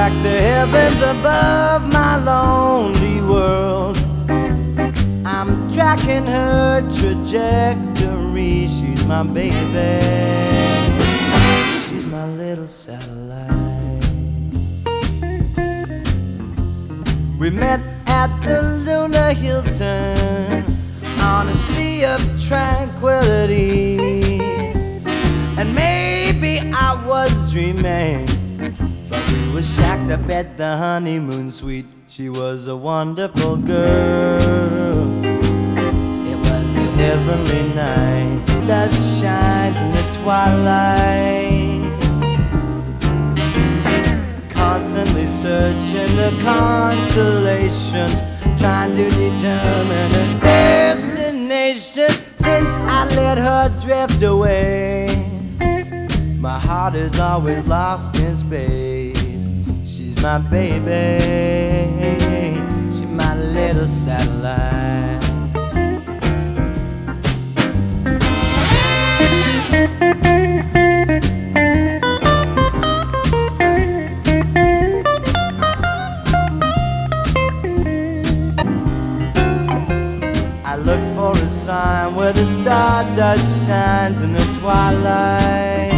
like the heavens above my lonely world. I'm tracking her trajectory. She's my baby, she's my little satellite. We met at the Luna Hilton on a sea of tranquility. And maybe I was dreaming, but we were shacked up at the honeymoon suite. She was a wonderful girl. It was a heavenly night. Dust shines in the twilight, constantly searching the constellations, trying to determine a destination. Since I let her drift away, my heart is always lost in space. She's my baby, she's my little satellite. I look for a sign where the stardust shines in the twilight,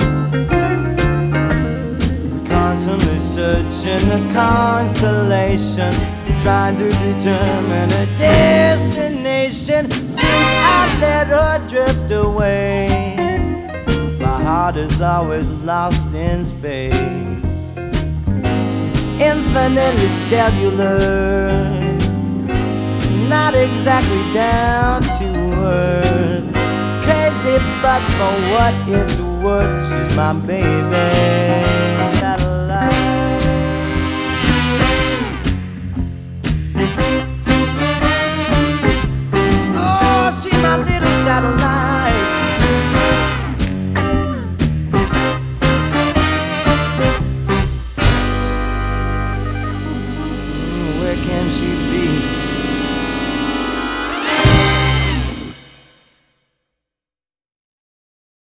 constantly searching the constellations, trying to determine a destination. Since I let her drift away, my heart is always lost in space. She's infinitely stellar, not exactly down to earth. It's crazy, but for what it's worth, she's my baby.